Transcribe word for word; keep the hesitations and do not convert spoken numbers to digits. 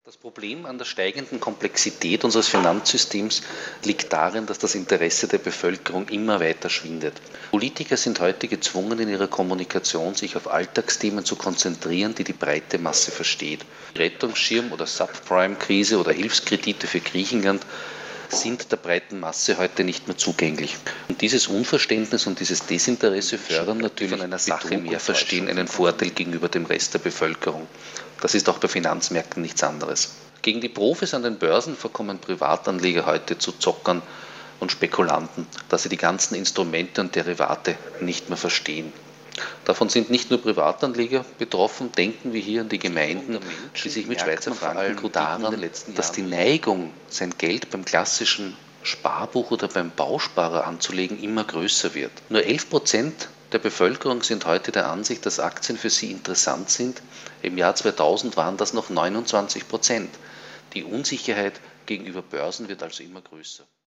Das Problem an der steigenden Komplexität unseres Finanzsystems liegt darin, dass das Interesse der Bevölkerung immer weiter schwindet. Politiker sind heute gezwungen, in ihrer Kommunikation sich auf Alltagsthemen zu konzentrieren, die die breite Masse versteht. Rettungsschirm oder Subprime-Krise oder Hilfskredite für Griechenland sind der breiten Masse heute nicht mehr zugänglich. Und dieses Unverständnis und dieses Desinteresse fördern natürlich von einer Sache mehr Verstehen einen Vorteil gegenüber dem Rest der Bevölkerung. Das ist auch bei Finanzmärkten nichts anderes. Gegen die Profis an den Börsen verkommen Privatanleger heute zu Zockern und Spekulanten, da sie die ganzen Instrumente und Derivate nicht mehr verstehen. Davon sind nicht nur Privatanleger betroffen, denken wir hier an die Gemeinden, die sich mit Schweizer Franken daran, dass die Neigung, sein Geld beim klassischen Sparbuch oder beim Bausparer anzulegen, immer größer wird. Nur elf Prozent der Bevölkerung sind heute der Ansicht, dass Aktien für sie interessant sind. Im Jahr zweitausend waren das noch neunundzwanzig Prozent. Die Unsicherheit gegenüber Börsen wird also immer größer.